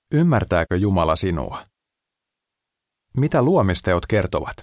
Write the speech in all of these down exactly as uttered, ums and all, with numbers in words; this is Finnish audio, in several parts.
Ymmärtääkö Jumala sinua? Mitä luomisteot kertovat?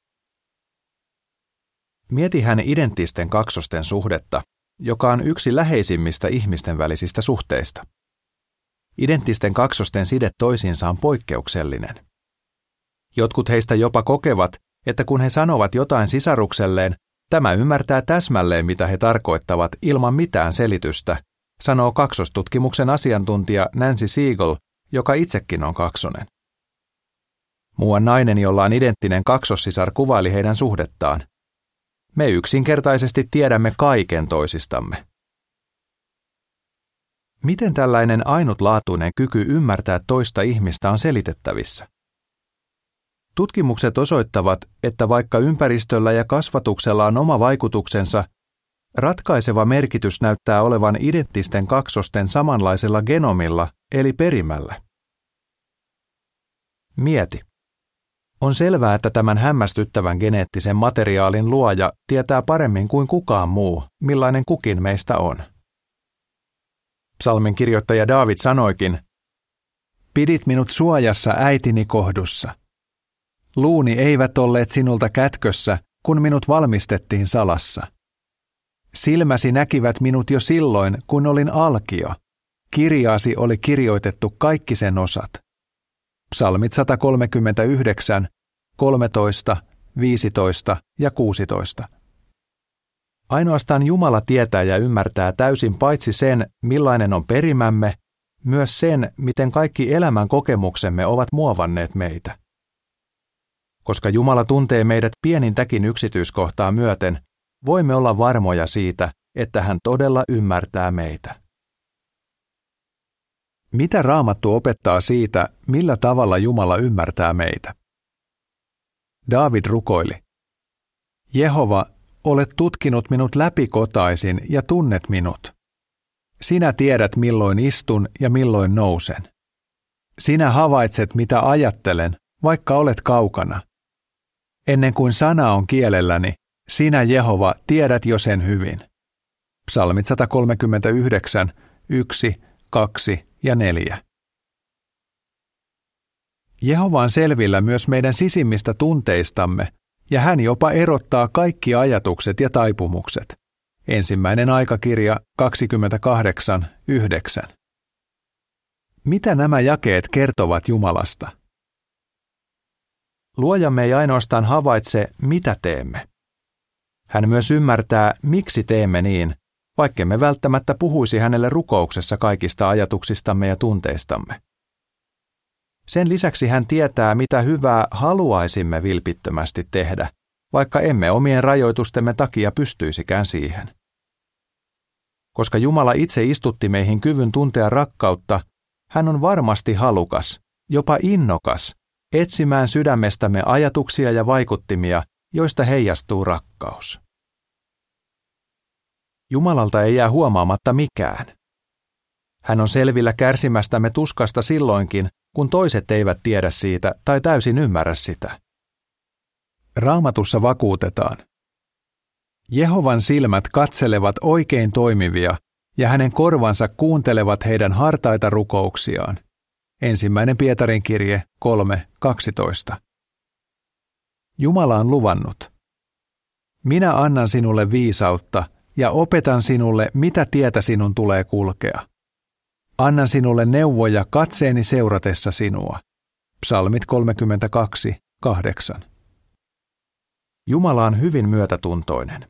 Mieti hän identtisten kaksosten suhdetta, joka on yksi läheisimmistä ihmisten välisistä suhteista. Identtisten kaksosten side toisiinsa on poikkeuksellinen. Jotkut heistä jopa kokevat, että kun he sanovat jotain sisarukselleen, tämä ymmärtää täsmälleen, mitä he tarkoittavat ilman mitään selitystä, sanoo kaksostutkimuksen asiantuntija Nancy Siegel, joka itsekin on kaksonen. Muuan nainen, jolla on identtinen kaksossisar, kuvaili heidän suhdettaan. Me yksinkertaisesti tiedämme kaiken toisistamme. Miten tällainen ainutlaatuinen kyky ymmärtää toista ihmistä on selitettävissä? Tutkimukset osoittavat, että vaikka ympäristöllä ja kasvatuksella on oma vaikutuksensa, ratkaiseva merkitys näyttää olevan identtisten kaksosten samanlaisella genomilla eli perimällä. Mieti. On selvää, että tämän hämmästyttävän geneettisen materiaalin luoja tietää paremmin kuin kukaan muu, millainen kukin meistä on. Psalmin kirjoittaja Daavid sanoikin, "Pidit minut suojassa äitini kohdussa. Luuni eivät olleet sinulta kätkössä, kun minut valmistettiin salassa. Silmäsi näkivät minut jo silloin, kun olin alkio. Kirjaasi oli kirjoitettu kaikki sen osat." Psalmit sata kolmekymmentäyhdeksän, kolmetoista, viisitoista ja kuusitoista. Ainoastaan Jumala tietää ja ymmärtää täysin paitsi sen, millainen on perimämme, myös sen, miten kaikki elämän kokemuksemme ovat muovanneet meitä. Koska Jumala tuntee meidät pienintäkin yksityiskohtaa myöten, voimme olla varmoja siitä, että hän todella ymmärtää meitä. Mitä Raamattu opettaa siitä, millä tavalla Jumala ymmärtää meitä? Daavid rukoili, "Jehova, olet tutkinut minut läpikotaisin ja tunnet minut. Sinä tiedät, milloin istun ja milloin nousen. Sinä havaitset, mitä ajattelen, vaikka olet kaukana. Ennen kuin sana on kielelläni, sinä, Jehova, tiedät jo sen hyvin." Psalmit sata kolmekymmentäyhdeksän, yksi, kaksi ja neljä. Jehova on selvillä myös meidän sisimmistä tunteistamme, ja hän jopa erottaa kaikki ajatukset ja taipumukset. Ensimmäinen aikakirja kaksikymmentäkahdeksan, yhdeksän. Mitä nämä jakeet kertovat Jumalasta? Luojamme ei ainoastaan havaitse, mitä teemme. Hän myös ymmärtää, miksi teemme niin, vaikkemme välttämättä puhuisi hänelle rukouksessa kaikista ajatuksistamme ja tunteistamme. Sen lisäksi hän tietää, mitä hyvää haluaisimme vilpittömästi tehdä, vaikka emme omien rajoitustemme takia pystyisikään siihen. Koska Jumala itse istutti meihin kyvyn tuntea rakkautta, hän on varmasti halukas, jopa innokas, etsimään sydämestämme ajatuksia ja vaikuttimia, joista heijastuu rakkaus. Jumalalta ei jää huomaamatta mikään. Hän on selvillä kärsimästämme tuskasta silloinkin, kun toiset eivät tiedä siitä tai täysin ymmärrä sitä. Raamatussa vakuutetaan. Jehovan silmät katselevat oikein toimivia, ja hänen korvansa kuuntelevat heidän hartaita rukouksiaan. Ensimmäinen Pietarin kirje kolme kaksitoista. Jumala on luvannut. Minä annan sinulle viisautta ja opetan sinulle, mitä tietä sinun tulee kulkea. Annan sinulle neuvoja katseeni seuratessa sinua. Psalmit kolmekymmentäkaksi kahdeksan. Jumala on hyvin myötätuntoinen.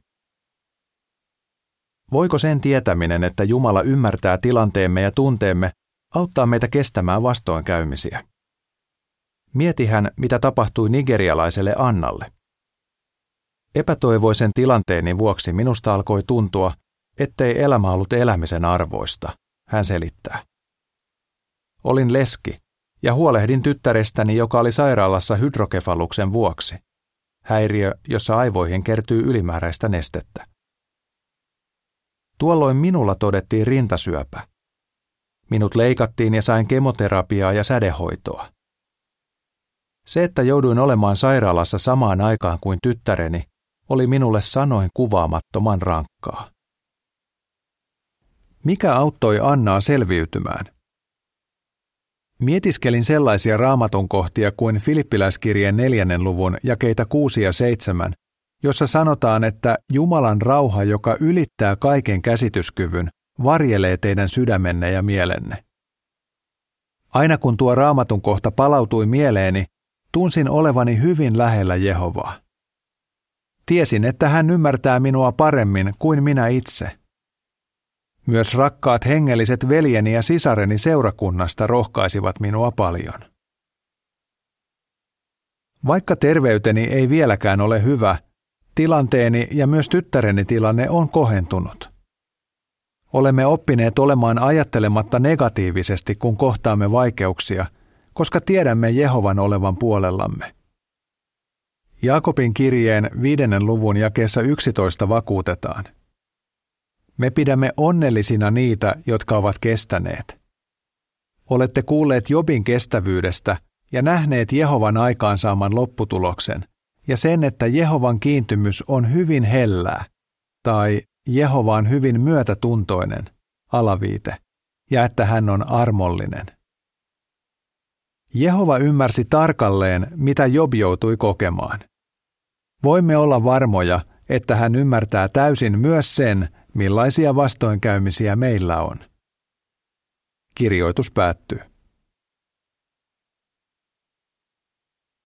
Voiko sen tietäminen, että Jumala ymmärtää tilanteemme ja tunteemme, auttaa meitä kestämään vastoinkäymisiä? Mietihän, mitä tapahtui nigerialaiselle Annalle. Epätoivoisen tilanteeni vuoksi minusta alkoi tuntua, ettei elämä ollut elämisen arvoista, hän selittää. Olin leski ja huolehdin tyttärestäni, joka oli sairaalassa hydrokefaluksen vuoksi. Häiriö, jossa aivoihin kertyy ylimääräistä nestettä. Tuolloin minulla todettiin rintasyöpä. Minut leikattiin ja sain kemoterapiaa ja sädehoitoa. Se, että jouduin olemaan sairaalassa samaan aikaan kuin tyttäreni, oli minulle sanoin kuvaamattoman rankkaa. Mikä auttoi Annaa selviytymään? Mietiskelin sellaisia raamatun kohtia kuin Filippiläiskirjeen neljännen luvun jakeita kuusi ja seitsemän, jossa sanotaan, että Jumalan rauha, joka ylittää kaiken käsityskyvyn, varjelee teidän sydämenne ja mielenne. Aina kun tuo raamatun kohta palautui mieleeni, tunsin olevani hyvin lähellä Jehovaa. Tiesin, että hän ymmärtää minua paremmin kuin minä itse. Myös rakkaat hengelliset veljeni ja sisareni seurakunnasta rohkaisivat minua paljon. Vaikka terveyteni ei vieläkään ole hyvä, tilanteeni ja myös tyttäreni tilanne on kohentunut. Olemme oppineet olemaan ajattelematta negatiivisesti, kun kohtaamme vaikeuksia, koska tiedämme Jehovan olevan puolellamme. Jaakobin kirjeen viidennen luvun jakeessa yksitoista vakuutetaan. Me pidämme onnellisina niitä, jotka ovat kestäneet. Olette kuulleet Jobin kestävyydestä ja nähneet Jehovan aikaansaaman lopputuloksen ja sen, että Jehovan kiintymys on hyvin hellää, tai Jehova on hyvin myötätuntoinen, alaviite, ja että hän on armollinen. Jehova ymmärsi tarkalleen, mitä Job joutui kokemaan. Voimme olla varmoja, että hän ymmärtää täysin myös sen, millaisia vastoinkäymisiä meillä on. Kirjoitus päättyy.